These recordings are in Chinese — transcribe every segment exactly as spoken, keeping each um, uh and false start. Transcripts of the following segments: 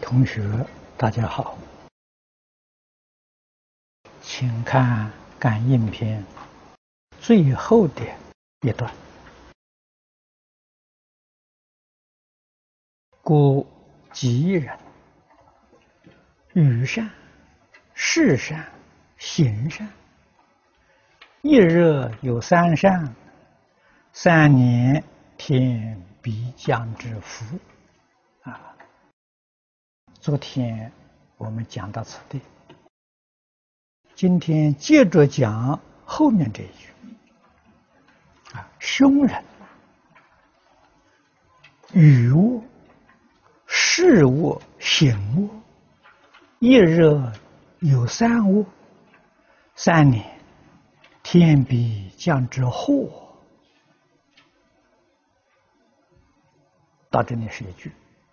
同学，大家好，请看感应篇最后的一段。故吉人，语善、事善、行善，一日有三善，三年天必将之福。啊！昨天我们讲到此地，今天接着讲后面这一句。啊，凶人，语恶、事恶、行恶，一日有三恶，三年天必将之祸。到这里是一句。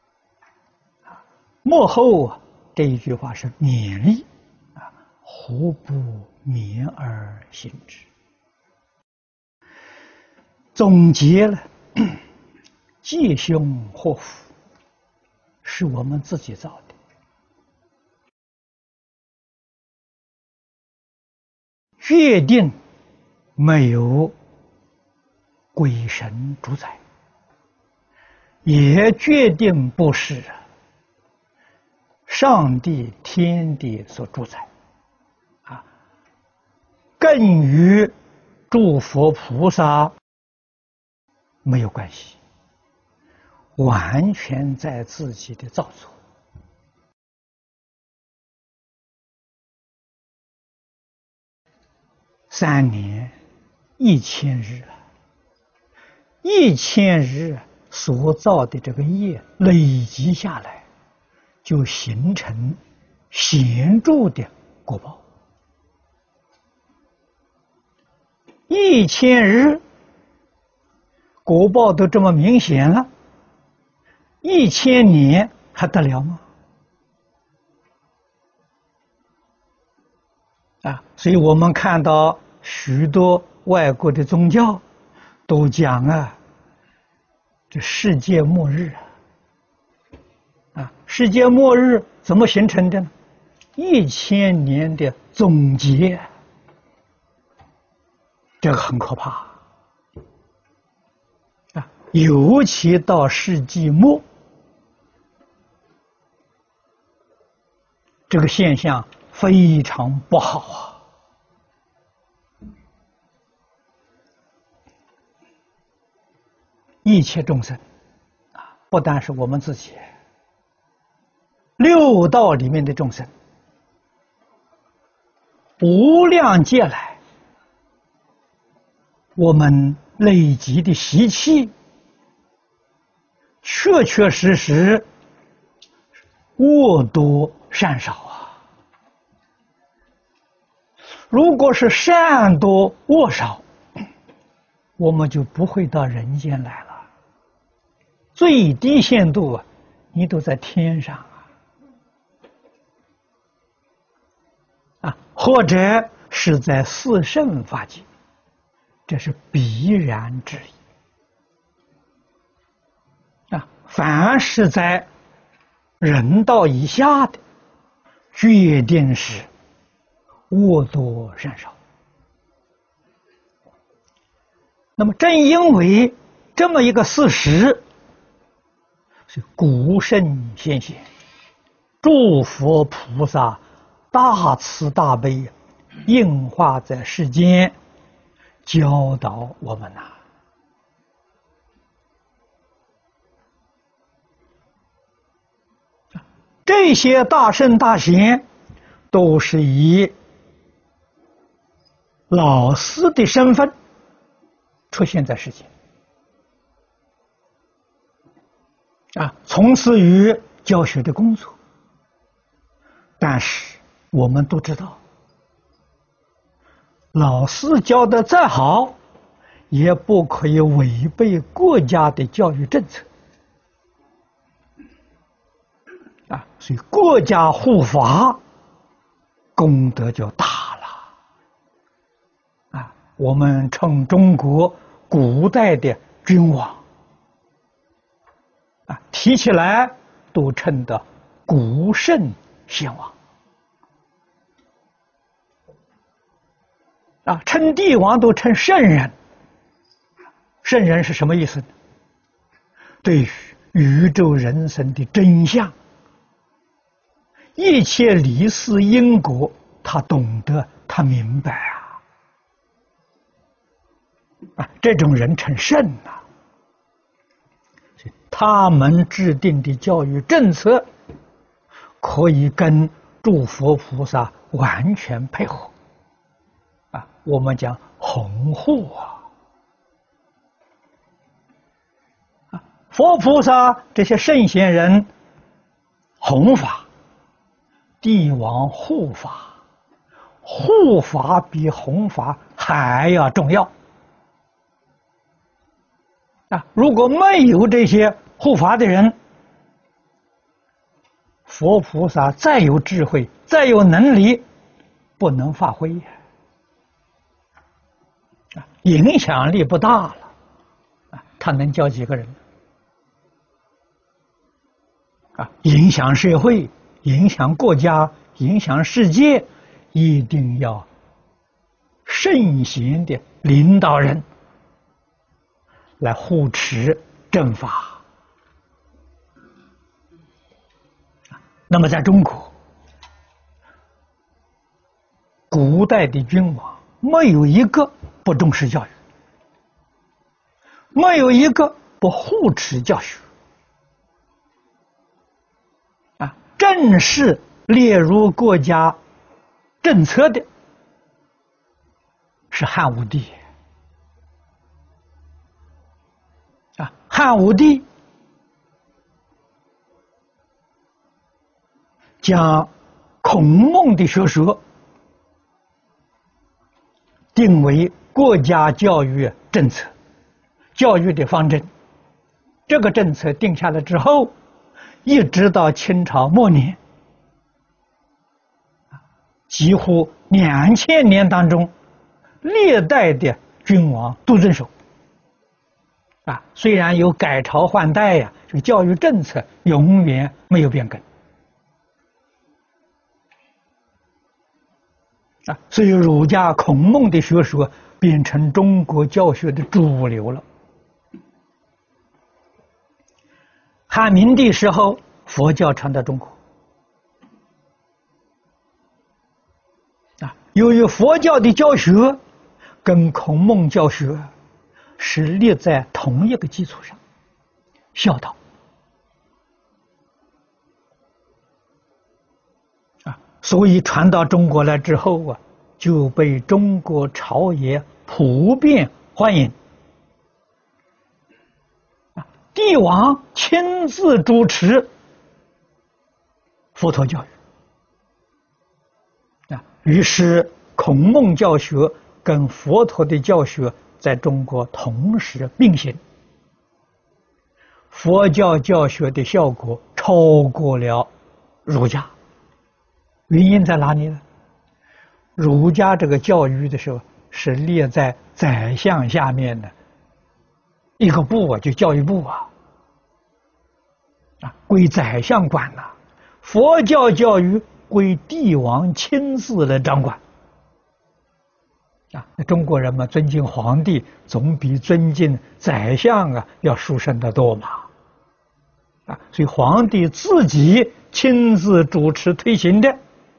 末后啊，这一句话是勉励啊，何不勉而行之？总结了吉凶祸福是我们自己造的，决定没有鬼神主宰，也决定不是上帝天地所主宰，啊，更与诸佛菩萨没有关系，完全在自己的造作。三年一千日啊，一千日所造的这个业累积下来，就形成显著的果报。一千日果报都这么明显了，一千年还得了吗？啊，所以我们看到许多外国的宗教都讲啊，这世界末日啊。啊，世界末日怎么形成的呢？一千年的总结，这个很可怕啊！尤其到世纪末，这个现象非常不好啊！一切众生啊，不单是我们自己。六道里面的众生，无量劫来，我们累积的习气，确确实实恶多善少啊。如果是善多恶少，我们就不会到人间来了。最低限度啊，你都在天上。或者是在四圣法界，这是必然之意啊。凡是在人道以下的，决定是恶多善少。那么正因为这么一个事实，是古圣先贤、诸佛菩萨大慈大悲应化在世间，教导我们呐、啊。这些大圣大贤都是以老师的身份出现在世间，啊，从事于教学的工作。但是我们都知道，老师教的再好，也不可以违背国家的教育政策啊！所以国家护法，功德就大了啊！我们称中国古代的君王啊，提起来都称得古圣先王啊，称帝王都称圣人。圣人是什么意思呢？对于宇宙人生的真相，一切理事因果，他懂得，他明白啊！啊，这种人称圣啊。他们制定的教育政策，可以跟诸佛菩萨完全配合。啊，我们讲弘护啊。佛菩萨这些圣贤人弘法，帝王护法，护法比弘法还要重要啊！如果没有这些护法的人，佛菩萨再有智慧，再有能力，不能发挥啊，影响力不大了啊！他能教几个人？啊，影响社会，影响国家，影响世界，一定要圣贤的领导人来护持正法。那么在中国，古代的君王没有一个不重视教育，没有一个不护持教学。正式列入国家政策的是汉武帝啊，汉武帝将孔孟的学说定为国家教育政策、教育的方针。这个政策定下来之后，一直到清朝末年，几乎两千年当中，历代的君王都遵守。啊，虽然有改朝换代呀，这个教育政策永远没有变更。啊，所以儒家孔孟的学说变成中国教学的主流了。汉明帝时候，佛教传到中国，啊，由于佛教的教学跟孔孟教学是立在同一个基础上，孝道，啊，所以传到中国来之后啊，就被中国朝野普遍欢迎。帝王亲自主持佛陀教育啊，于是孔孟教学跟佛陀的教学在中国同时并行，佛教教学的效果超过了儒家。原因在哪里呢？儒家这个教育的时候是列在宰相下面的。一个部啊，就教育部啊，啊，归宰相管了；佛教教育归帝王亲自来掌管。啊，那中国人嘛，尊敬皇帝总比尊敬宰相啊要殊胜得多嘛。啊，所以皇帝自己亲自主持推行的，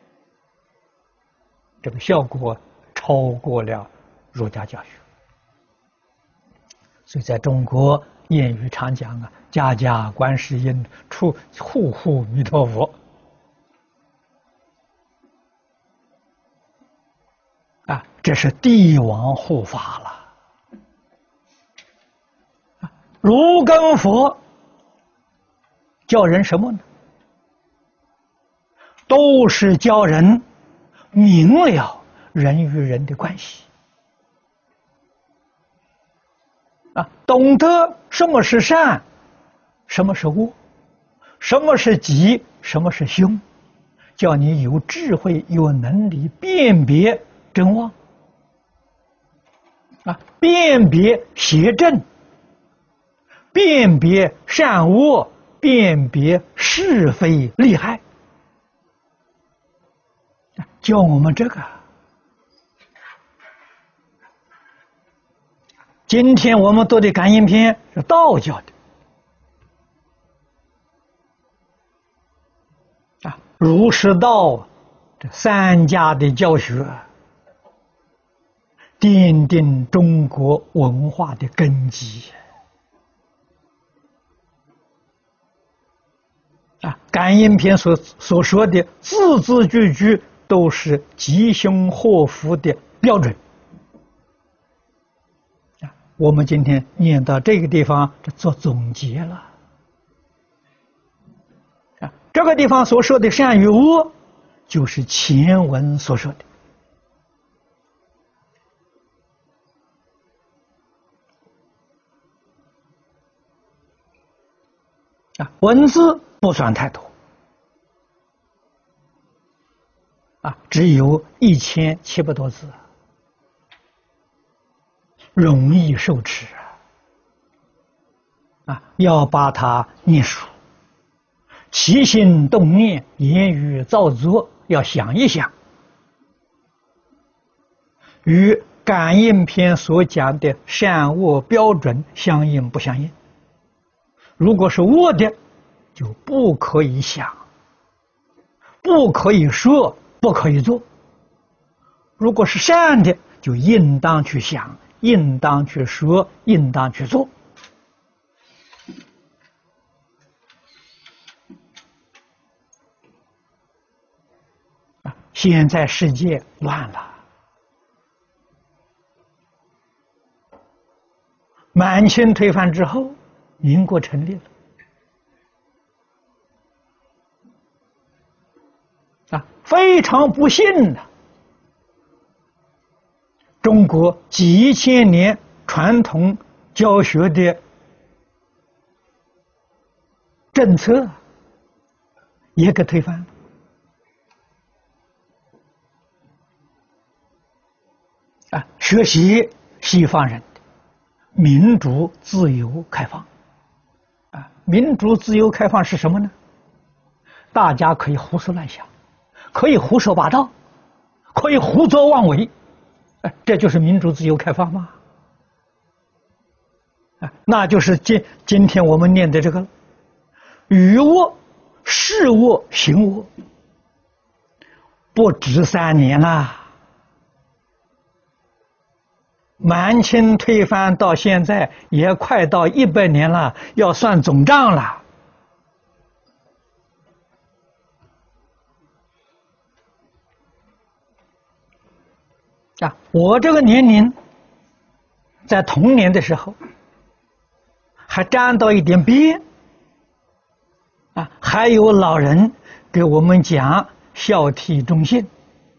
这个效果超过了儒家教育。所以在中国谚语常讲啊，家家观世音，处户户弥陀佛。啊，这是帝王护法了。儒跟佛教人什么呢？都是教人明了人与人的关系。啊，懂得什么是善，什么是恶，什么是吉，什么是凶，叫你有智慧、有能力辨别真妄，啊，辨别邪正，辨别善恶，辨别是非利害。 教我们这个。今天我们读的感应篇是道教的啊，儒释道这三家的教学，奠定中国文化的根基啊。感应篇所所说的字字句句都是吉凶祸福的标准。我们今天念到这个地方，这做总结了。啊，这个地方所说的善与恶，就是前文所说的。啊，文字不算太多，啊，只有一千七百多字。容易受持啊！要把它念熟，起心动念、言语造作，要想一想，与感应篇所讲的善恶标准相应不相应？如果是恶的，就不可以想，不可以说，不可以做；如果是善的，就应当去想。应当去说，应当去做。啊，现在世界乱了，满清推翻之后，民国成立了。啊，非常不幸的。中国几千年传统教学的政策也给推翻了啊！学习西方人的民主、自由、开放啊！民主、自由、开放是什么呢？大家可以胡思乱想，可以胡说八道，可以胡作妄为。这就是民主、自由、开放吗？啊，那就是今今天我们念的这个语恶、事恶、行恶，不止三年啦。满清推翻到现在也快到一百年了，要算总账了。啊，我这个年龄，在童年的时候，还沾到一点边，啊，还有老人给我们讲孝悌忠信，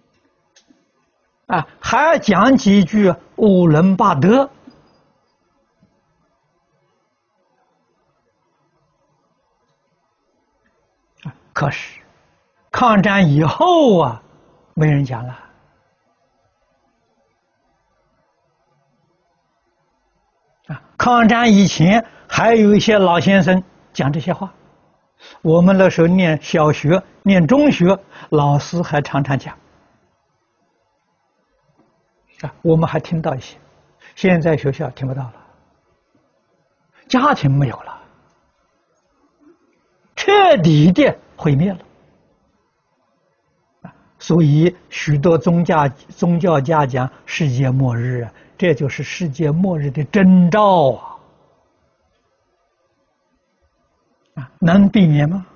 啊，还讲几句五伦八德，啊，可是抗战以后啊，没人讲了。抗战以前还有一些老先生讲这些话，我们那时候念小学、念中学，老师还常常讲，啊，我们还听到一些，现在学校听不到了，家庭没有了，彻底的毁灭了。所以许多宗教宗教家讲世界末日啊，这就是世界末日的征兆啊！啊，能避免吗？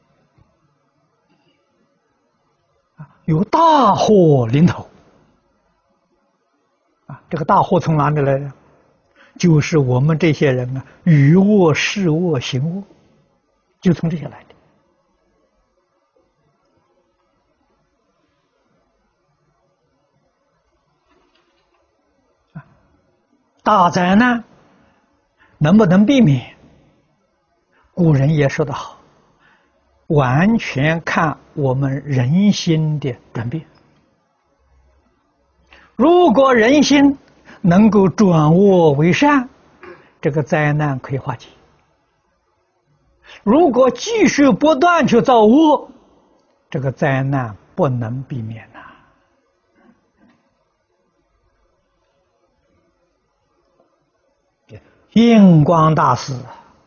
啊，有大祸临头啊！这个大祸从哪里来的？就是我们这些人啊，语恶、事恶、行恶，就从这些来的。大灾难能不能避免？古人也说得好，完全看我们人心的转变。如果人心能够转恶为善，这个灾难可以化解；如果继续不断去造恶，这个灾难不能避免呐、啊。 印光大师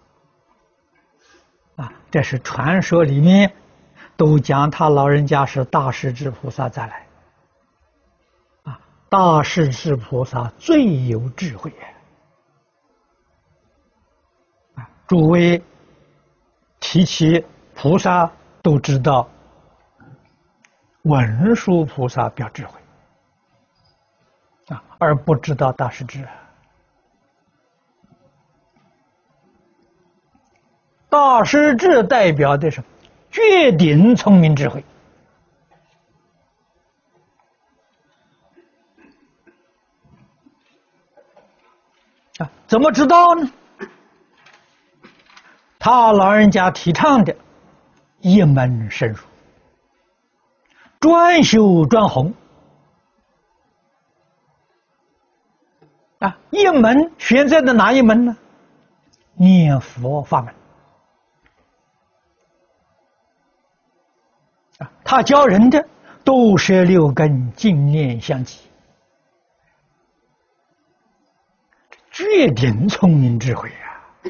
啊，这是传说里面都讲他老人家是大势至菩萨再来啊，大势至菩萨最有智慧啊！诸位提起菩萨都知道，文殊菩萨表智慧啊，而不知道大势至。大势至代表的是绝顶聪明智慧啊，怎么知道呢？他老人家提倡的一门深入，专修专弘啊，一门选择的哪一门呢？念佛法门啊，他教人的都是六根净念相继，绝顶聪明智慧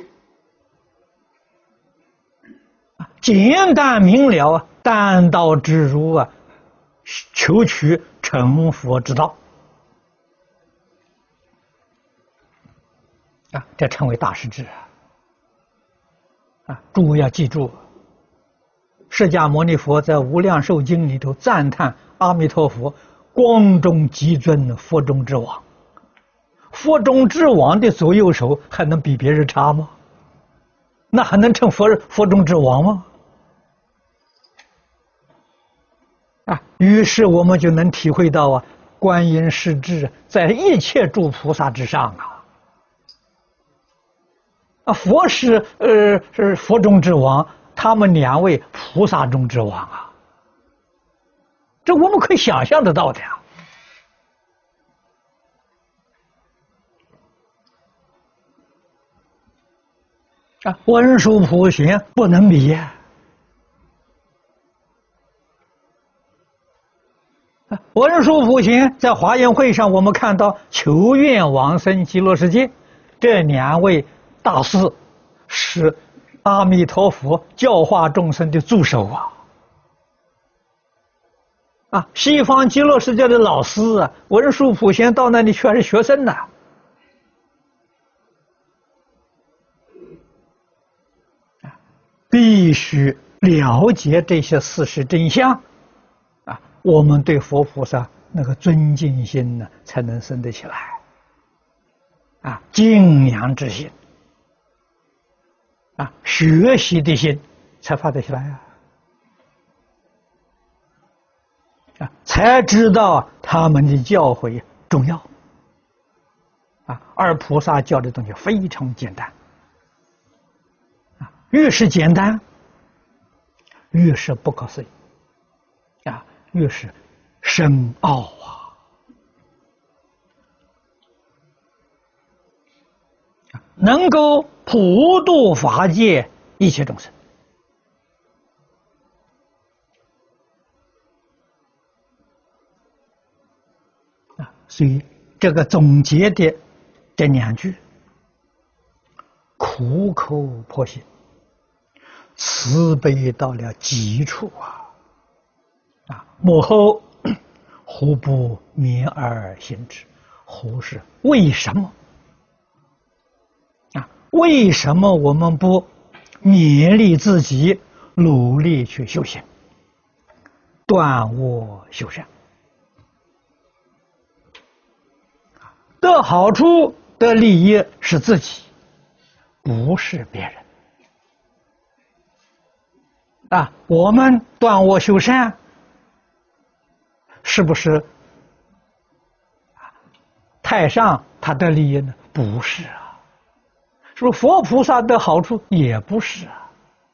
啊！简单明了啊，单刀直入啊，求取成佛之道啊，这称为大势至啊！啊，诸位要记住，释迦牟尼佛在《无量寿经》里头赞叹阿弥陀佛光中极尊，佛中之王。佛中之王的左右手还能比别人差吗？那还能称佛佛中之王吗？啊，于是我们就能体会到啊，观音势至在一切诸菩萨之上啊！啊，佛是呃是佛中之王，他们两位菩萨中之王啊，这我们可以想象得到的呀。啊，文殊普贤不能比呀！啊，文殊普贤在华严会上，我们看到求愿往生极乐世界，这两位大师是阿弥陀佛教化众生的助手啊！啊，西方极乐世界的老师啊，文殊普贤到那里去还是学生呢、啊。必须了解这些事实真相啊，我们对佛菩萨那个尊敬心呢，才能生得起来啊，敬仰之心啊，学习的心才发得起来啊，啊，才知道他们的教诲重要啊，而菩萨教的东西非常简单。越是简单，越是不可思议啊，越是深奥啊！能够普度法界一切众生啊，所以这个总结的这两句，苦口婆心。慈悲到了极处啊！啊，幕后胡不勉而行之？胡是为什么？啊，为什么我们不勉励自己，努力去修行，断恶修善？得好处、得利益是自己，不是别人。啊，我们断恶修善，是不是太上他得利益呢？不是啊，是不是佛菩萨得好处？也不是啊，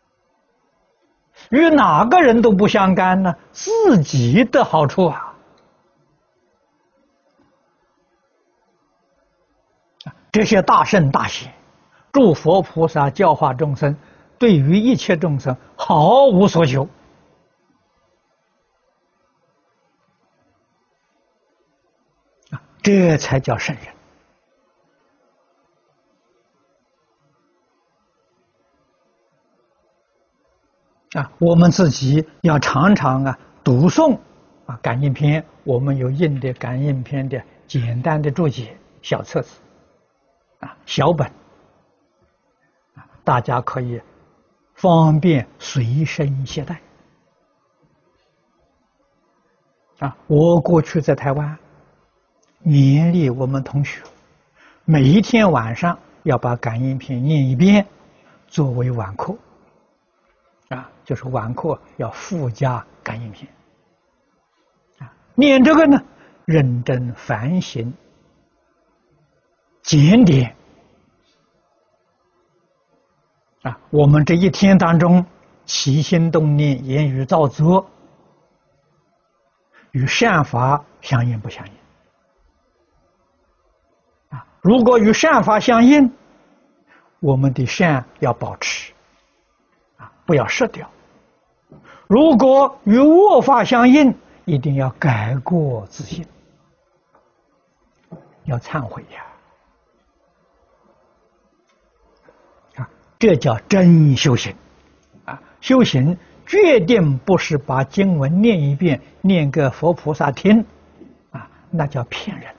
与哪个人都不相干呢？自己的好处啊！这些大圣大贤，诸佛菩萨教化众生。对于一切众生毫无所求啊，这才叫圣人啊，我们自己要常常啊读诵啊感应篇，我们有印的感应篇的简单的注解小册子啊小本啊，大家可以方便随身携带啊。我过去在台湾勉励我们同学，每一天晚上要把感应篇念一遍，作为晚课。啊，就是晚课要附加感应篇啊，念这个呢，认真反省、检点啊，我们这一天当中起心动念、言语造作，与善法相应不相应？啊，如果与善法相应，我们的善要保持。不要失掉。如果与恶法相应，一定要改过自新，要忏悔呀！啊，这叫真修行啊！修行决定不是把经文念一遍，念个佛菩萨听啊，那叫骗人。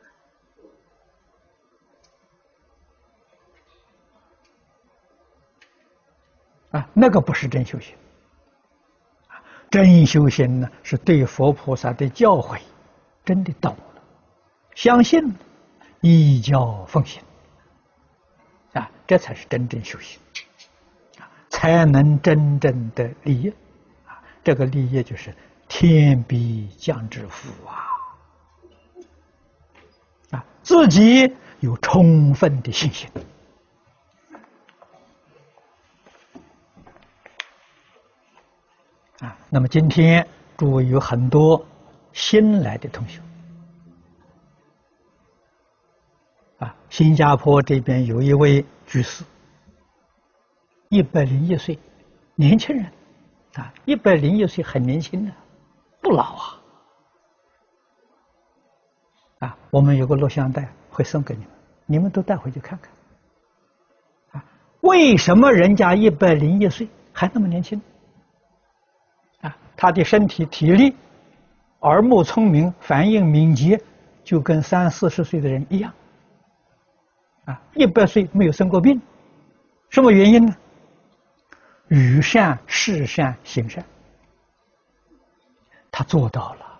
啊，那个不是真修行。真修行呢，是对佛菩萨的教诲真的懂了，相信了，依教奉行，啊，这才是真正修行，啊，才能真正的利益，啊，这个利益就是天必降之福啊，啊，自己有充分的信心。啊，那么今天诸位有很多新来的同学，啊，新加坡这边有一位居士，一百零一岁，年轻人，啊，一百零一岁很年轻的，不老啊，啊，我们有个录像带会送给你们，你们都带回去看看，啊，为什么人家一百零一岁还那么年轻？他的身体体力、耳目聪明、反应敏捷，就跟三四十岁的人一样。啊，一百岁没有生过病，什么原因呢？语善、事善、行善，他做到了。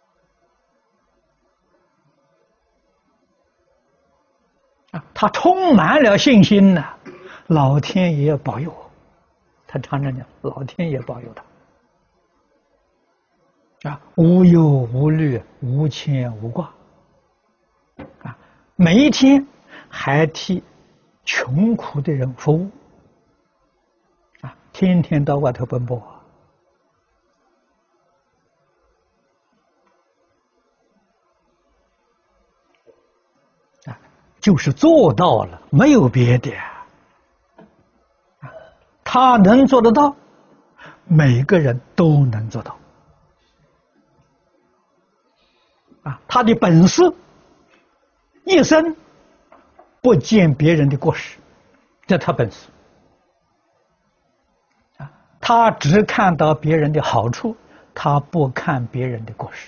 啊，他充满了信心呢，老天爷保佑我。他常常讲，老天爷保佑他。啊，无忧无虑，无牵无挂，啊，每一天还替穷苦的人服务，啊，天天到外头奔波，啊，就是做到了，没有别的，啊，他能做得到，每个人都能做到。啊，他的本事，一生不见别人的过失，这他本事。啊，他只看到别人的好处，他不看别人的过失。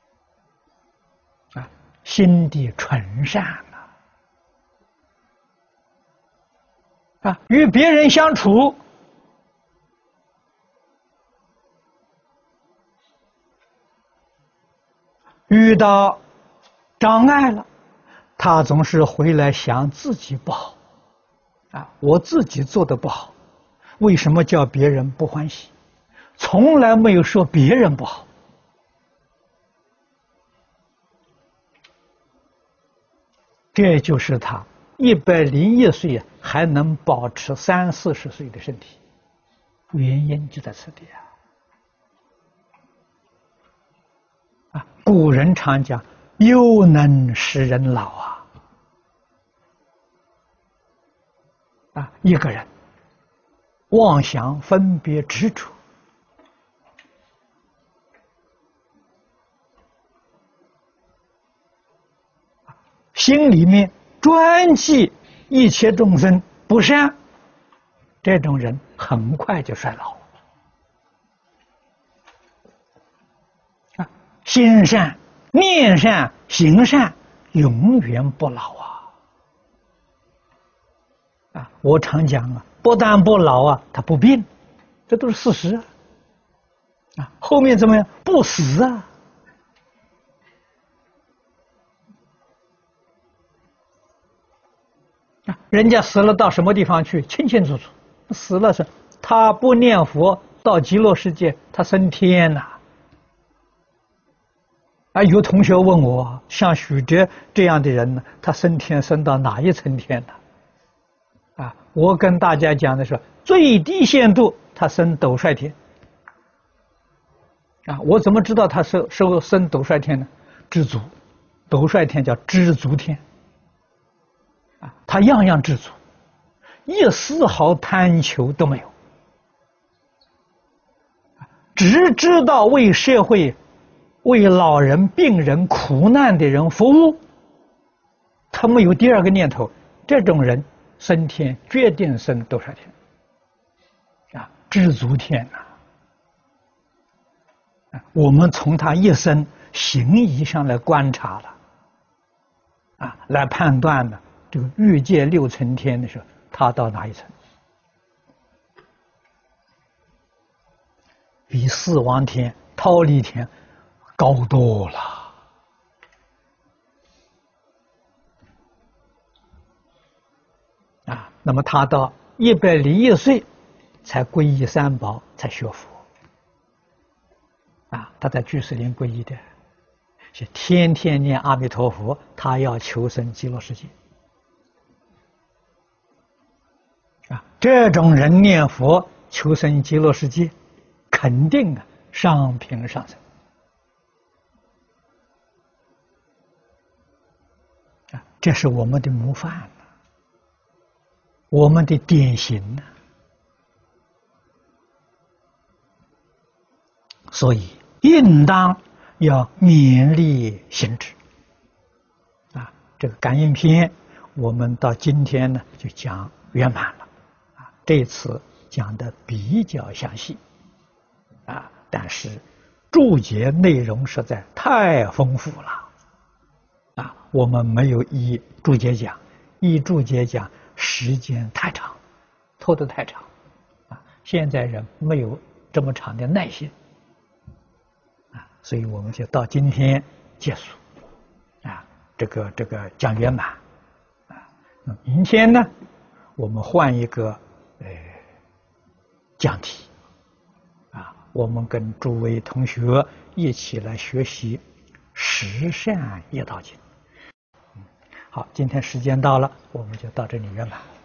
啊，心地纯善啊！啊，与别人相处，遇到障碍了，他总是回来想自己不好，啊，我自己做的不好，为什么叫别人不欢喜？从来没有说别人不好。这就是他一百零一岁还能保持三四十岁的身体，原因就在此地啊。啊，古人常讲“幼能使人老”啊，啊，一个人妄想、分别、执着，心里面专记一切众生不善，这种人很快就衰老。 心善、念善、行善，永远不老啊！啊，我常讲啊，不但不老啊，他不病，这都是事实啊！啊，后面怎么样？不死啊！啊，人家死了到什么地方去？清清楚楚。死了是，他不念佛到极乐世界，他升天呐！啊，有同学问我，像许哲这样的人呢，他升天升到哪一层天呢？啊，我跟大家讲的是，最低限度他升斗率天。啊，我怎么知道他是是升斗率天呢？知足，斗率天叫知足天。啊，他样样知足，一丝毫贪求都没有，只知道为社会、为老人、病人、苦难的人服务，他没有第二个念头。这种人升天决定升斗率天，啊，知足天呐！啊，我们从他一生行仪上来观察了，啊，来判断了这个欲界六层天的时候，他到哪一层？比四王天、忉利天高多了。啊，那么他到一百零一岁才皈依三宝，才学佛。啊，他在居士林皈依的，是天天念阿弥陀佛，他要求生极乐世界。啊，这种人念佛求生极乐世界，肯定啊上品上生。啊，这是我们的模范啊，我们的典型呢。所以应当要勉励行之。啊，这个感应篇我们到今天呢就讲圆满了。啊，这次讲的比较详细。啊，但是注解内容实在太丰富了。啊，我们没有依注解讲，依注解讲时间太长，拖得太长。啊，现在人没有这么长的耐心。啊，所以我们就到今天结束。啊，这个这个讲圆满。啊，那明天呢，我们换一个呃讲题。啊，我们跟诸位同学一起来学习《十善业道经》。好，今天时间到了，我们就到这里圆满。